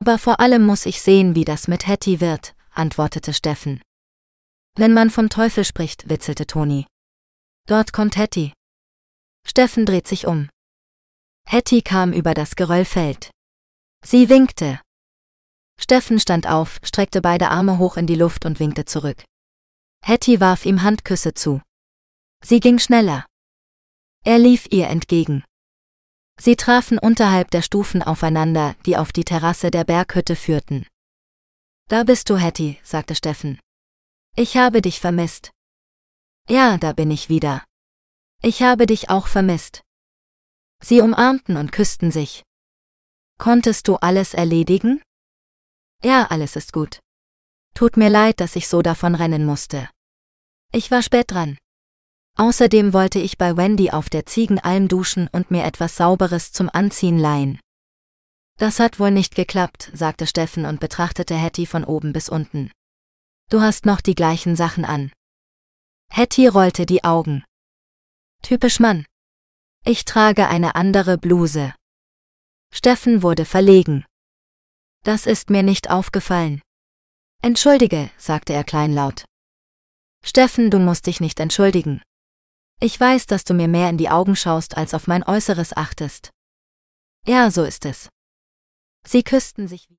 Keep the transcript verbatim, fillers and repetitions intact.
Aber vor allem muss ich sehen, wie das mit Hattie wird, antwortete Steffen. Wenn man vom Teufel spricht, witzelte Toni. Dort kommt Hattie. Steffen dreht sich um. Hattie kam über das Geröllfeld. Sie winkte. Steffen stand auf, streckte beide Arme hoch in die Luft und winkte zurück. Hattie warf ihm Handküsse zu. Sie ging schneller. Er lief ihr entgegen. Sie trafen unterhalb der Stufen aufeinander, die auf die Terrasse der Berghütte führten. Da bist du, Hattie, sagte Steffen. Ich habe dich vermisst. Ja, da bin ich wieder. Ich habe dich auch vermisst. Sie umarmten und küssten sich. Konntest du alles erledigen? Ja, alles ist gut. Tut mir leid, dass ich so davon rennen musste. Ich war spät dran. Außerdem wollte ich bei Wendy auf der Ziegenalm duschen und mir etwas Sauberes zum Anziehen leihen. Das hat wohl nicht geklappt, sagte Steffen und betrachtete Hattie von oben bis unten. Du hast noch die gleichen Sachen an. Hattie rollte die Augen. Typisch Mann. Ich trage eine andere Bluse. Steffen wurde verlegen. Das ist mir nicht aufgefallen. Entschuldige, sagte er kleinlaut. Steffen, du musst dich nicht entschuldigen. Ich weiß, dass du mir mehr in die Augen schaust, als auf mein Äußeres achtest. Ja, so ist es. Sie küssten sich.